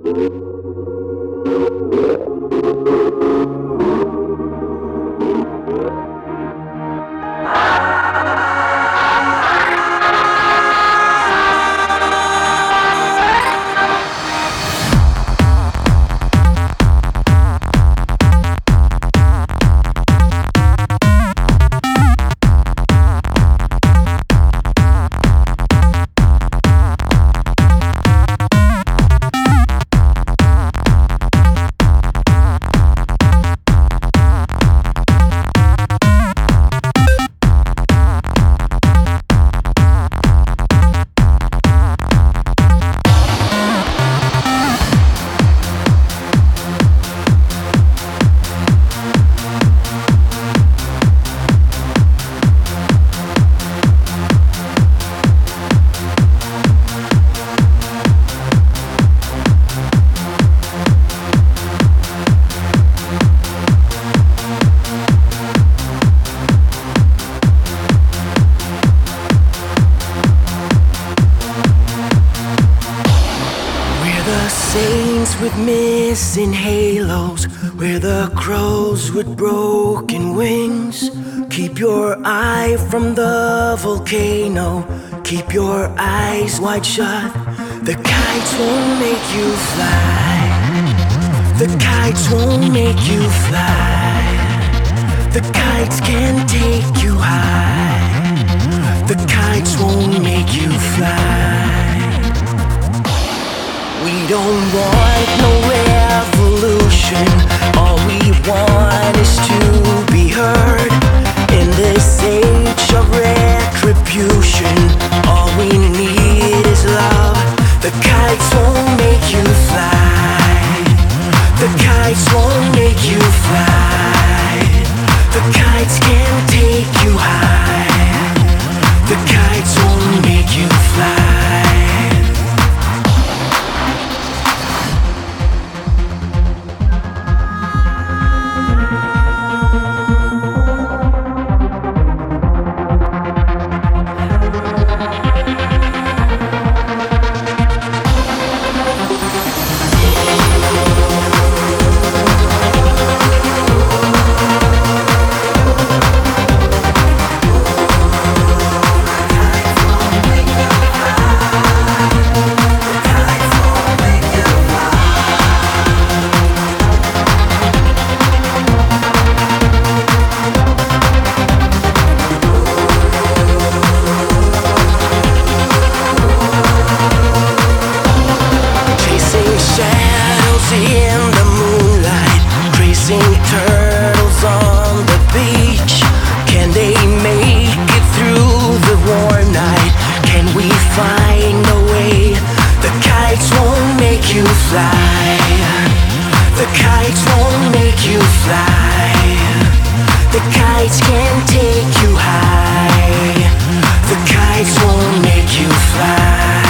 Saints with missing halos, we're the crows with broken wings. Keep your eye from the volcano, keep your eyes wide shut. The kites won't make you fly. The kites won't make you fly. The kites can take you high. The kites won't make you fly. We don't want no revolution. All we want is to be heard. In this age of retribution, all we need is love. The kites won't make you fly. The kites won't make you fly. The kites can take you high. The kites won't make you fly. Turtles on the beach, can they make it through the warm night? Can we find a way? The kites won't make you fly. The kites won't make you fly. The kites can take you high. The kites won't make you fly.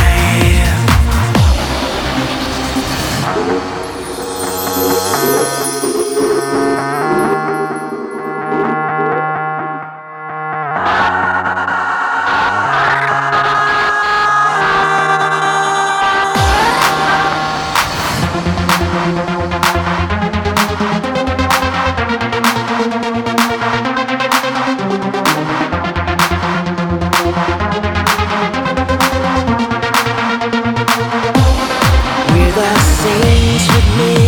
We're the saints with me.